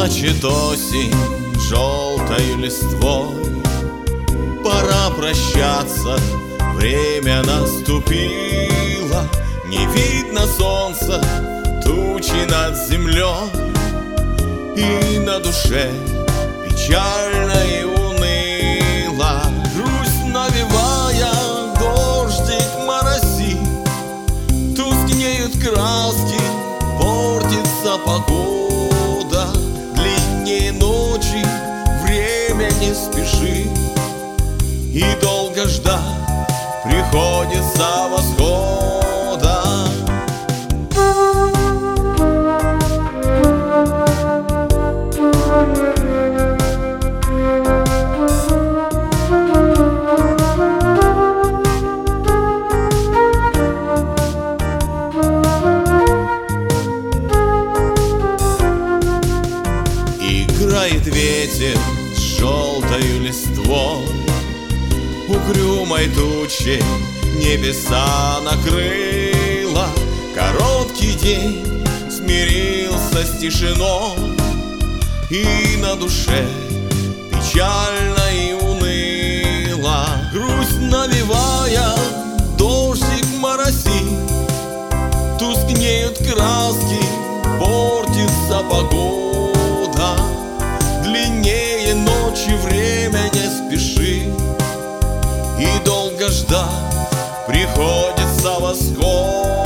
Плачет осень желтою листвой. Пора прощаться, время наступило. Не видно солнца, тучи над землей, и на душе печально и уныло. Грусть навевая, дождик моросит, тускнеют краски, портится погода. Длиннее ночи, время не спешит, и долго ждать приходится восхода. Играет ветер с желтою листвой, угрюмой тучей небеса накрыло. Короткий день смирился с тишиной, и на душе печально и уныло. Грусть навевая, дождик моросит, тускнеют краски, портится погода. Длиннее ночи, время не спешит, и долго ждать приходится восход.